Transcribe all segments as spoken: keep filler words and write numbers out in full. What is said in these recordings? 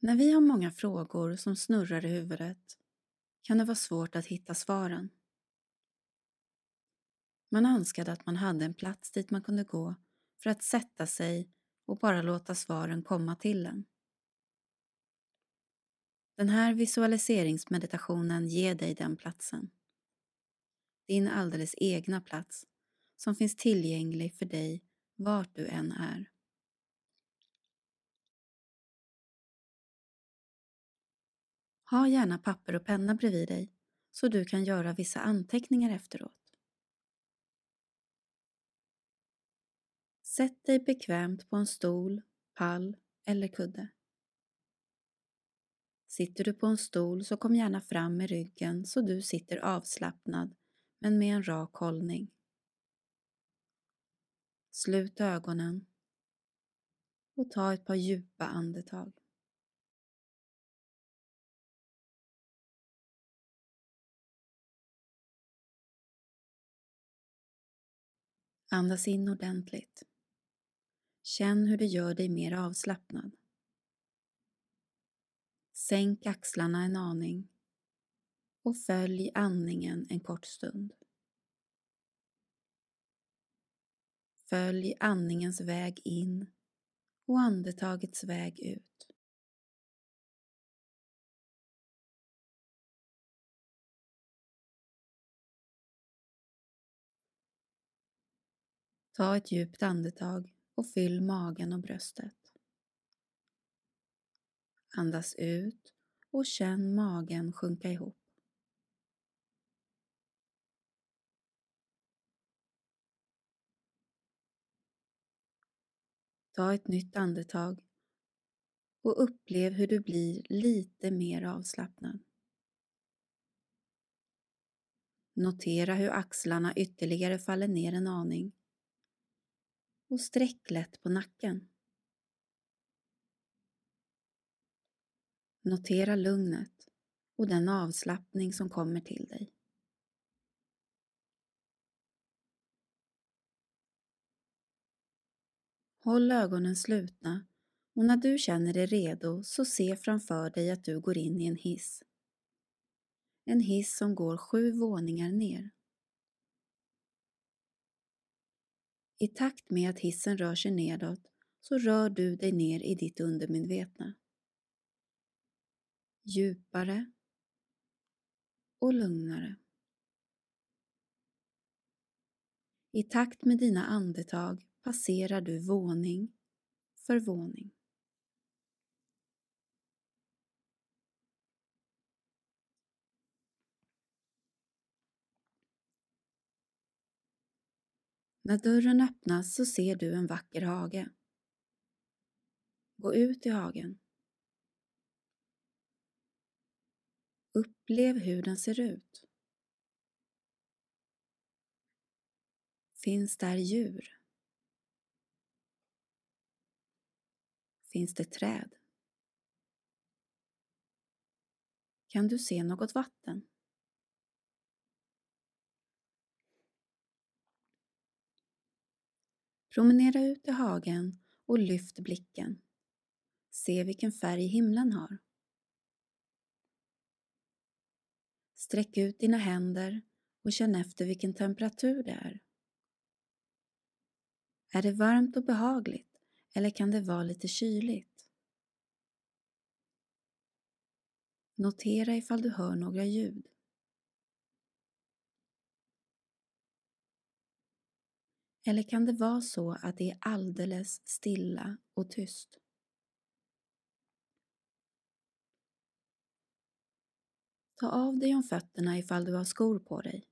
När vi har många frågor som snurrar i huvudet kan det vara svårt att hitta svaren. Man önskade att man hade en plats dit man kunde gå för att sätta sig och bara låta svaren komma till en. Den här visualiseringsmeditationen ger dig den platsen. Din alldeles egna plats som finns tillgänglig för dig vart du än är. Ha gärna papper och penna bredvid dig så du kan göra vissa anteckningar efteråt. Sätt dig bekvämt på en stol, pall eller kudde. Sitter du på en stol så kom gärna fram med ryggen så du sitter avslappnad men med en rak hållning. Slut ögonen och ta ett par djupa andetag. Andas in ordentligt. Känn hur det gör dig mer avslappnad. Sänk axlarna en aning och följ andningen en kort stund. Följ andningens väg in och andetagets väg ut. Ta ett djupt andetag och fyll magen och bröstet. Andas ut och känn magen sjunka ihop. Ta ett nytt andetag och upplev hur du blir lite mer avslappnad. Notera hur axlarna ytterligare faller ner en aning och sträck lätt på nacken. Notera lugnet och den avslappning som kommer till dig. Håll ögonen slutna och när du känner dig redo så se framför dig att du går in i en hiss. En hiss som går sju våningar ner. I takt med att hissen rör sig nedåt så rör du dig ner i ditt undermedvetna. Djupare och lugnare. I takt med dina andetag passerar du våning för våning. När dörren öppnas så ser du en vacker hage. Gå ut i hagen. Upplev hur den ser ut. Finns där djur? Finns det träd? Kan du se något vatten? Promenera ut i hagen och lyft blicken. Se vilken färg himlen har. Sträck ut dina händer och känn efter vilken temperatur det är. Är det varmt och behagligt eller kan det vara lite kyligt? Notera ifall du hör några ljud. Eller kan det vara så att det är alldeles stilla och tyst? Ta av dig om fötterna ifall du har skor på dig.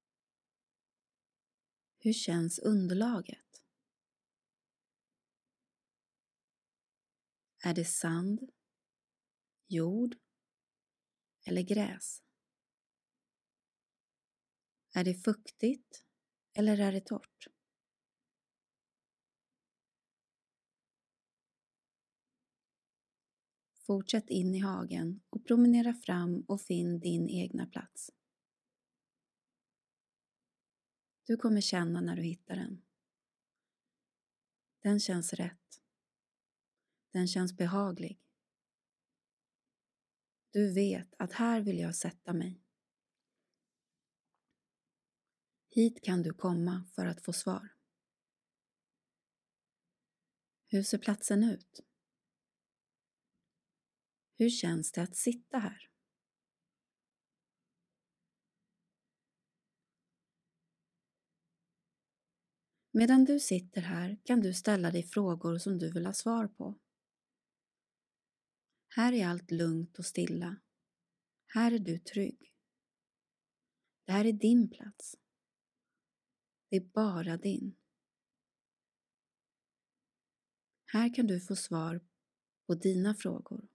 Hur känns underlaget? Är det sand, jord eller gräs? Är det fuktigt eller är det torrt? Fortsätt in i hagen och promenera fram och finn din egna plats. Du kommer känna när du hittar den. Den känns rätt. Den känns behaglig. Du vet att här vill jag sätta mig. Hit kan du komma för att få svar. Hur ser platsen ut? Hur känns det att sitta här? Medan du sitter här kan du ställa dig frågor som du vill ha svar på. Här är allt lugnt och stilla. Här är du trygg. Det här är din plats. Det är bara din. Här kan du få svar på dina frågor.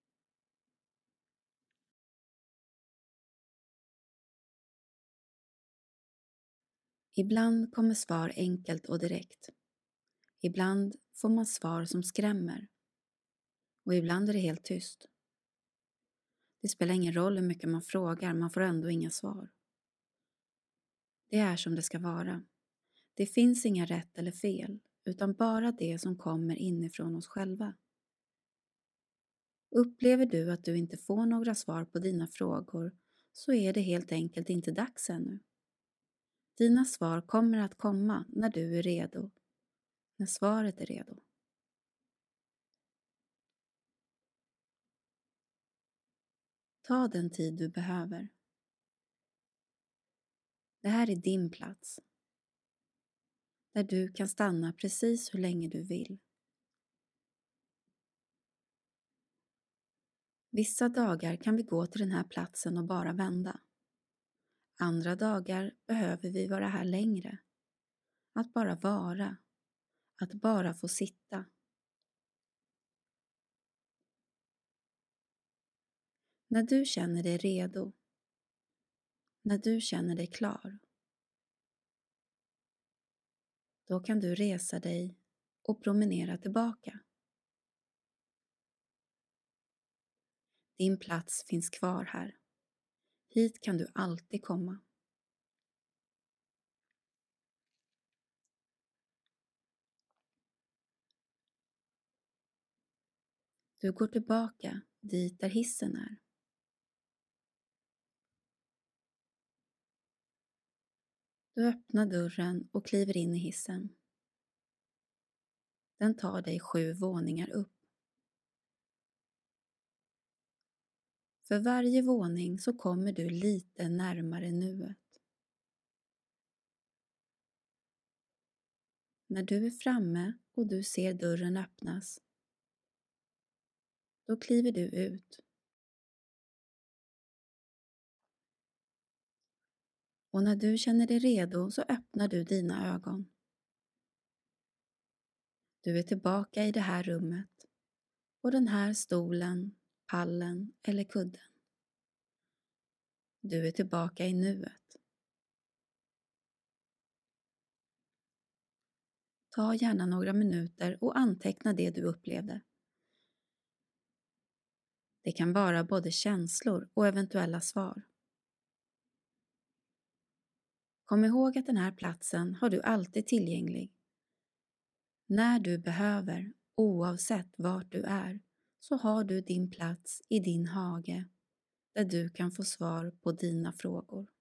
Ibland kommer svar enkelt och direkt. Ibland får man svar som skrämmer. Och ibland är det helt tyst. Det spelar ingen roll hur mycket man frågar, man får ändå inga svar. Det är som det ska vara. Det finns inga rätt eller fel, utan bara det som kommer inifrån oss själva. Upplever du att du inte får några svar på dina frågor så är det helt enkelt inte dags ännu. Dina svar kommer att komma när du är redo, när svaret är redo. Ta den tid du behöver. Det här är din plats, där du kan stanna precis hur länge du vill. Vissa dagar kan vi gå till den här platsen och bara vända. Andra dagar behöver vi vara här längre. Att bara vara. Att bara få sitta. När du känner dig redo. När du känner dig klar. Då kan du resa dig och promenera tillbaka. Din plats finns kvar här. Hit kan du alltid komma. Du går tillbaka dit där hissen är. Du öppnar dörren och kliver in i hissen. Den tar dig sju våningar upp. För varje våning så kommer du lite närmare nuet. När du är framme och du ser dörren öppnas, då kliver du ut. Och när du känner dig redo så öppnar du dina ögon. Du är tillbaka i det här rummet, på den här stolen, pallen eller kudden. Du är tillbaka i nuet. Ta gärna några minuter och anteckna det du upplevde. Det kan vara både känslor och eventuella svar. Kom ihåg att den här platsen har du alltid tillgänglig. När du behöver, oavsett vart du är, så har du din plats i din hage där du kan få svar på dina frågor.